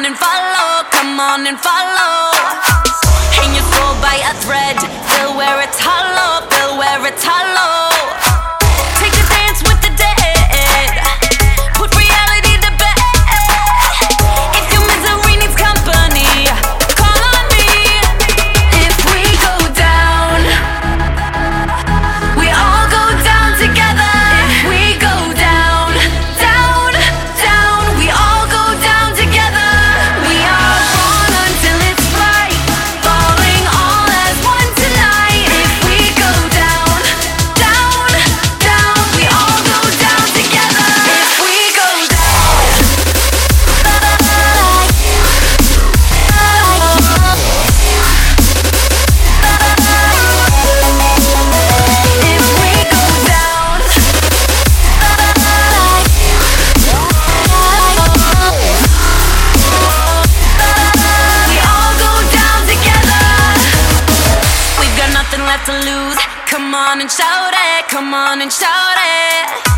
and follow, come on and follow. Hang your soul by a thread, feel where it's hollow, feel where it's hollow. Take a dance with the dead, put reality to bed. If your misery needs company, call on me. If we go down, we all go down together. If we go down, down, down, we all go down together. We are born until it's right, falling all as one tonight. If we go down, down, down, we all go down together. If we go down, if we go down, we all go down together. We've got nothing left to lose. Come on and shout it, come on and shout it.